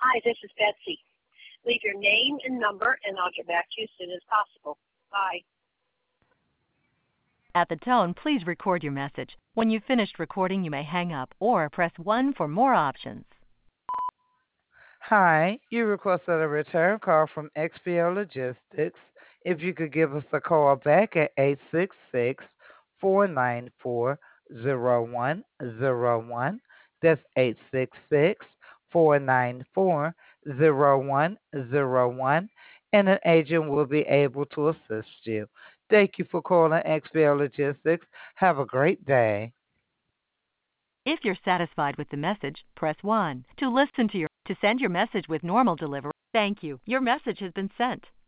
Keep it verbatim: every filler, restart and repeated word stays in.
Hi, this is Betsy. Leave your name and number, and I'll get back to you as soon as possible. Bye. At the tone, please record your message. When you've finished recording, you may hang up or press one for more options. Hi, you requested a return call from X P O Logistics. If you could give us a call back at eight six six, four nine four, zero one zero one. That's eight six six, four nine four, zero one zero one, and an agent will be able to assist you. Thank you for calling X P O Logistics. Have a great day. If you're satisfied with the message, press one. To listen to your to send your message with normal delivery, thank you. Your message has been sent.